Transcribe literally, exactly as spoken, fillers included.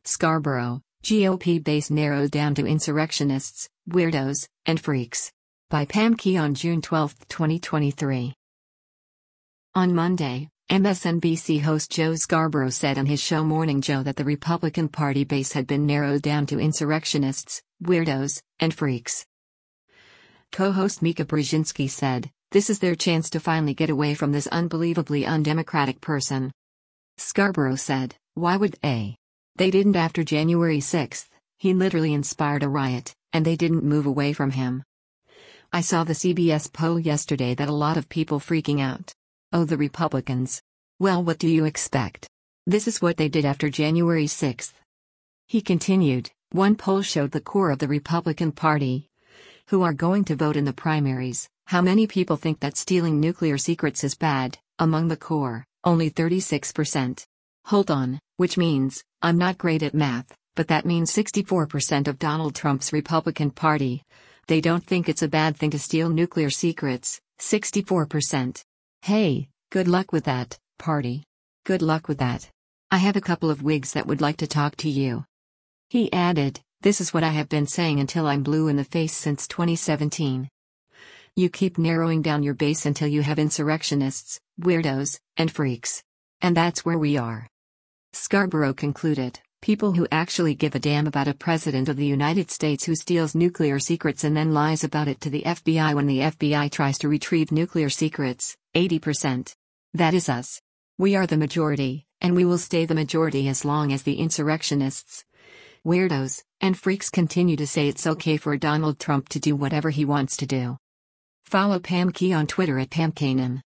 Scarborough, G O P base narrowed down to insurrectionists, weirdos, and freaks. By Pam Key on June twelfth, twenty twenty-three. On Monday, M S N B C host Joe Scarborough said on his show Morning Joe that the Republican Party base had been narrowed down to insurrectionists, weirdos, and freaks. Co-host Mika Brzezinski said, "This is their chance to finally get away from this unbelievably undemocratic person." Scarborough said, "Why would they? They didn't after January sixth, he literally inspired a riot, and they didn't move away from him. I saw the C B S poll yesterday that a lot of people freaking out. Oh, the Republicans. Well, what do you expect? This is what they did after January sixth. He continued, "One poll showed the core of the Republican Party, who are going to vote in the primaries, how many people think that stealing nuclear secrets is bad. Among the core, only thirty-six percent. Hold on, which means, I'm not great at math, but that means sixty-four percent of Donald Trump's Republican Party. They don't think it's a bad thing to steal nuclear secrets, sixty-four percent. Hey, good luck with that, party. Good luck with that. I have a couple of wigs that would like to talk to you." He added, "This is what I have been saying until I'm blue in the face since twenty seventeen. You keep narrowing down your base until you have insurrectionists, weirdos, and freaks. And that's where we are." Scarborough concluded, "People who actually give a damn about a president of the United States who steals nuclear secrets and then lies about it to the F B I when the F B I tries to retrieve nuclear secrets, eighty percent. That is us. We are the majority, and we will stay the majority as long as the insurrectionists, weirdos, and freaks continue to say it's okay for Donald Trump to do whatever he wants to do." Follow Pam Key on Twitter at Pam Kanan.